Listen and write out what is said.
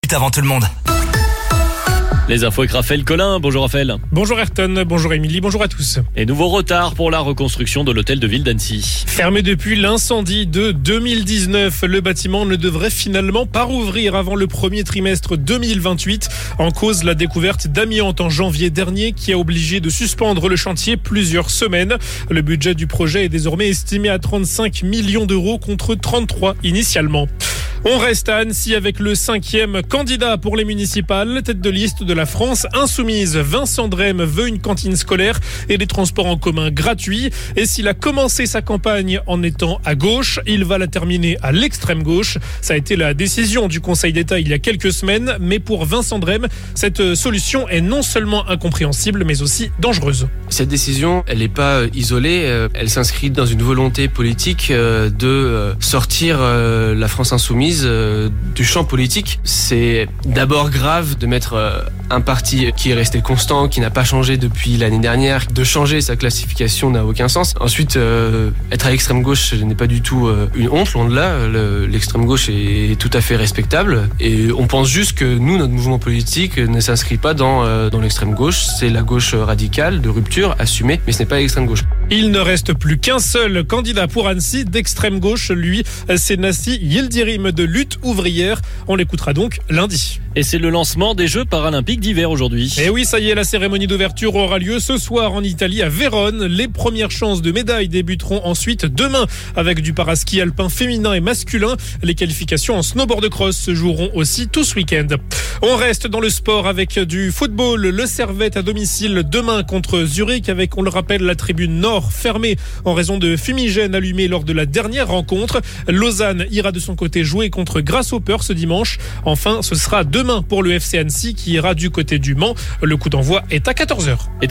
avant tout le monde. Les infos avec Raphaël Collin. Bonjour Raphaël. Bonjour Ayrton, bonjour Émilie, bonjour à tous. Et nouveau retard pour la reconstruction de l'hôtel de ville d'Annecy. Fermé depuis l'incendie de 2019, le bâtiment ne devrait finalement pas rouvrir avant le premier trimestre 2028. En cause, la découverte d'amiante en janvier dernier qui a obligé de suspendre le chantier plusieurs semaines. Le budget du projet est désormais estimé à 35 millions d'euros contre 33 initialement. On reste à Annecy avec le 5e candidat pour les municipales. Tête de liste de la France insoumise, Vincent Drême veut une cantine scolaire et des transports en commun gratuits. Et s'il a commencé sa campagne en étant à gauche, il va la terminer à l'extrême gauche. Ça a été la décision du Conseil d'État il y a quelques semaines. Mais pour Vincent Drême, cette solution est non seulement incompréhensible, mais aussi dangereuse. Cette décision, elle n'est pas isolée. Elle s'inscrit dans une volonté politique de sortir la France insoumise du champ politique. C'est d'abord grave de mettre un parti qui est resté constant, qui n'a pas changé depuis l'année dernière. De changer sa classification n'a aucun sens. Ensuite, être à l'extrême gauche n'est pas du tout une honte, loin de là. L'extrême gauche est tout à fait respectable. Et on pense juste que nous, notre mouvement politique ne s'inscrit pas dans l'extrême gauche. C'est la gauche radicale, de rupture, assumée, mais ce n'est pas l'extrême gauche. Il ne reste plus qu'un seul candidat pour Annecy d'extrême gauche. Lui, c'est Nassi Yildirim de Lutte ouvrière. On l'écoutera donc lundi. Et c'est le lancement des Jeux paralympiques d'hiver aujourd'hui. Et oui, ça y est, la cérémonie d'ouverture aura lieu ce soir en Italie, à Vérone. Les premières chances de médailles débuteront ensuite demain avec du paraski alpin féminin et masculin. Les qualifications en snowboard cross se joueront aussi tout ce week-end. On reste dans le sport avec du football. Le Servette à domicile demain contre Zurich avec, on le rappelle, la tribune nord fermée en raison de fumigènes allumés lors de la dernière rencontre. Lausanne ira de son côté jouer contre Grasshopper ce dimanche. Enfin, ce sera demain pour le FC Annecy qui ira du côté du Mans. Le coup d'envoi est à 14h.